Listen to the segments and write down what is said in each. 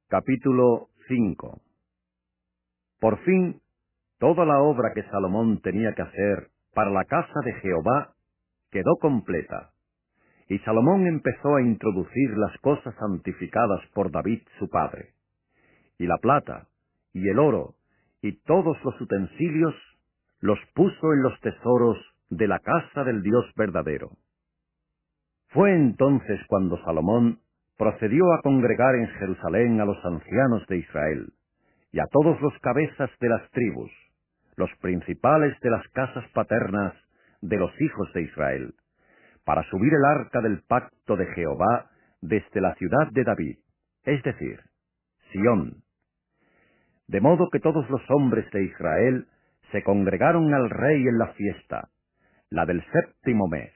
Capítulo 5. Por fin, toda la obra que Salomón tenía que hacer para la casa de Jehová quedó completa, y Salomón empezó a introducir las cosas santificadas por David su padre, y la plata, y el oro, y todos los utensilios, los puso en los tesoros de la casa del Dios verdadero. Fue entonces cuando Salomón procedió a congregar en Jerusalén a los ancianos de Israel, y a todos los cabezas de las tribus, los principales de las casas paternas de los hijos de Israel, para subir el arca del pacto de Jehová desde la ciudad de David, es decir, Sión. De modo que todos los hombres de Israel se congregaron al rey en la fiesta, la del 7º mes.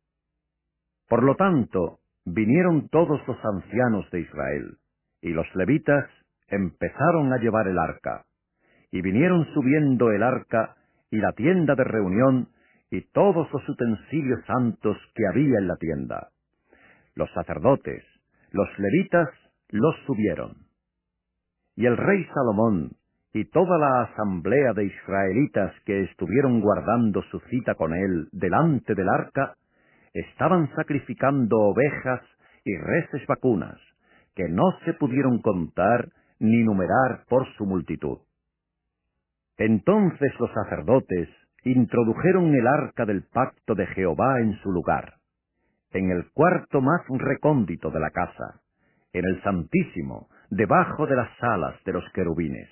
Por lo tanto, vinieron todos los ancianos de Israel, y los levitas empezaron a llevar el arca, y vinieron subiendo el arca y la tienda de reunión y todos los utensilios santos que había en la tienda. Los sacerdotes, los levitas, los subieron. Y el rey Salomón y toda la asamblea de israelitas que estuvieron guardando su cita con él delante del arca, estaban sacrificando ovejas y reses vacunas, que no se pudieron contar ni numerar por su multitud. Entonces los sacerdotes introdujeron el arca del pacto de Jehová en su lugar, en el cuarto más recóndito de la casa, en el santísimo, debajo de las alas de los querubines.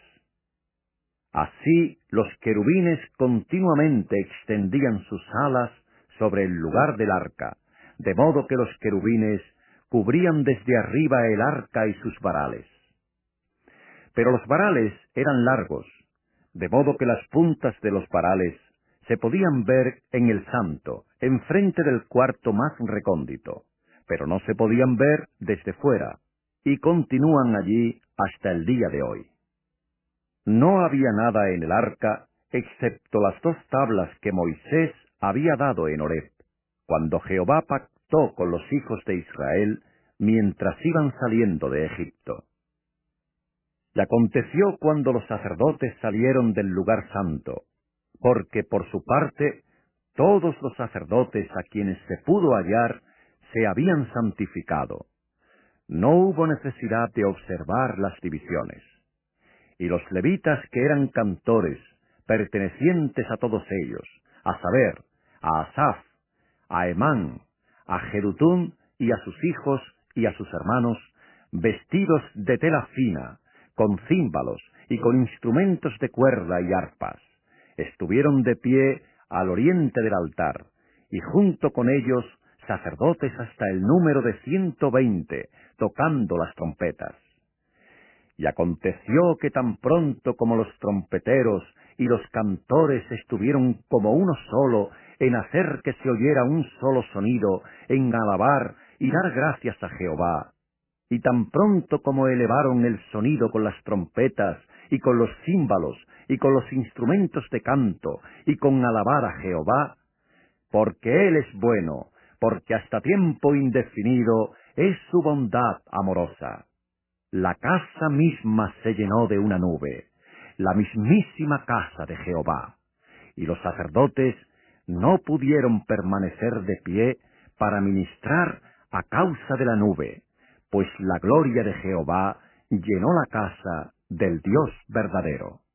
Así los querubines continuamente extendían sus alas sobre el lugar del arca, de modo que los querubines cubrían desde arriba el arca y sus varales. Pero los varales eran largos, de modo que las puntas de los varales se podían ver en el santo, enfrente del cuarto más recóndito, pero no se podían ver desde fuera, y continúan allí hasta el día de hoy. No había nada en el arca excepto las 2 tablas que Moisés había dado en Horeb, cuando Jehová pactó con los hijos de Israel mientras iban saliendo de Egipto. Y aconteció cuando los sacerdotes salieron del lugar santo, porque por su parte todos los sacerdotes a quienes se pudo hallar se habían santificado. No hubo necesidad de observar las divisiones. Y los levitas que eran cantores, pertenecientes a todos ellos, a saber, a Asaf, a Emán, a Jedutún y a sus hijos y a sus hermanos, vestidos de tela fina, con címbalos y con instrumentos de cuerda y arpas, estuvieron de pie al oriente del altar, y junto con ellos sacerdotes hasta el número de 120, tocando las trompetas. Y aconteció que tan pronto como los trompeteros y los cantores estuvieron como uno solo en hacer que se oyera un solo sonido, en alabar y dar gracias a Jehová, y tan pronto como elevaron el sonido con las trompetas, y con los címbalos, y con los instrumentos de canto, y con alabar a Jehová, porque Él es bueno, porque hasta tiempo indefinido es su bondad amorosa. La casa misma se llenó de una nube, la mismísima casa de Jehová, y los sacerdotes no pudieron permanecer de pie para ministrar a causa de la nube, pues la gloria de Jehová llenó la casa del Dios verdadero.